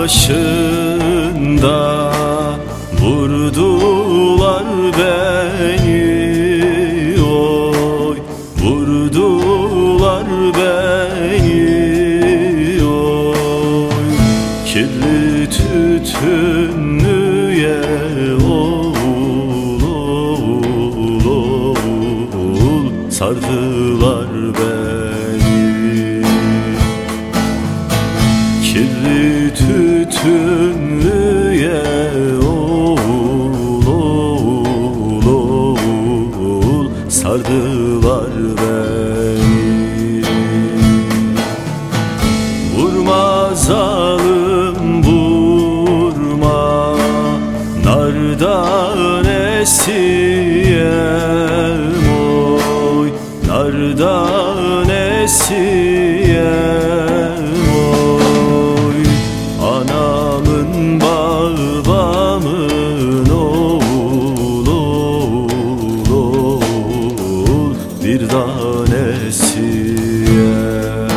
başında vurdular beni, oy vurdular beni, oy kirli tütünlüye oğul oğul oğul sardılar beni. Kirli tütünlüye oğul oğul oğul sardılar beni. Vurma zalim vurma, nardan esiyem, oy nardan esiyem, oy anamın babamın oğul oğul oğul bir tanesiyem.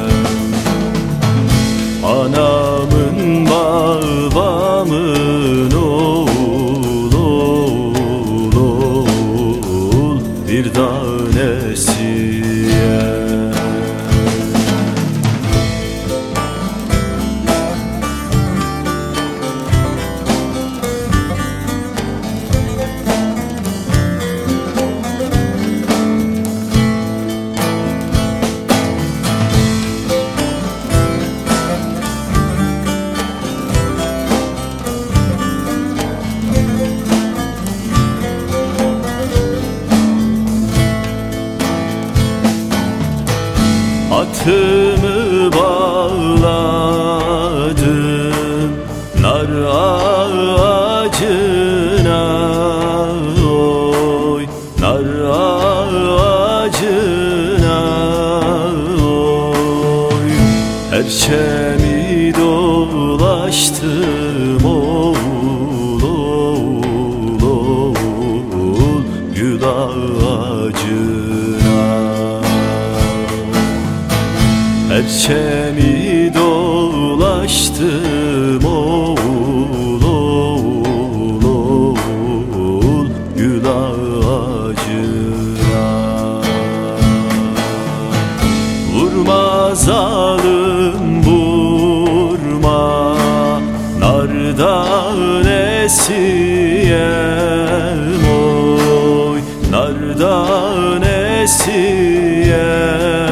Anamın babamın oğul oğul oğul bir tanesiyem. Atımı bağladım nar ağacına, oy nar ağacına, oy perçemi dolaştım oğul oğul oğul gül ağacına. Perçemi dolaştım oğul oğul oğul gül ağacına. Vurma zalim vurma, nardan esiyem, oy nardan esiyem,